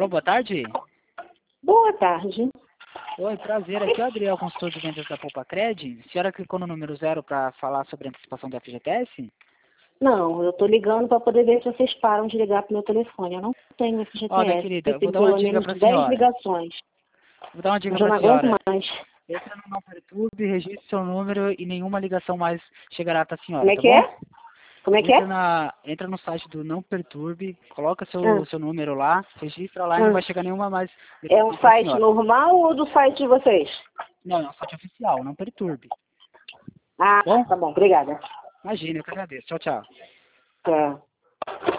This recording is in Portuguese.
Alô, boa tarde. Boa tarde. Oi, prazer. Aqui é o Adriel, consultor de vendas da Poupa-Cred. A senhora clicou no número 0 para falar sobre a antecipação da FGTS? Não, eu tô ligando para poder ver se vocês param de ligar pro meu telefone. Eu não tenho FGTS. Ó, minha querida, eu vou Recebi dar uma pelo dica menos para a 10 senhora. ligações. Vou dar uma dica Eu já para não a aguento senhora. mais. Entra no Não Perturbe, registre seu número e nenhuma ligação mais chegará até a senhora, Como é tá que bom? é? Como é que é? Entra no site do Não Perturbe, coloca Ah, seu número lá, registra lá e não vai chegar nenhuma mais É um ligação para a site senhora. normal ou do site de vocês? Não, é um site oficial, Não Perturbe. Ah, Bom? tá bom. Obrigada. Imagina, eu que agradeço. Tchau, tchau. Tá.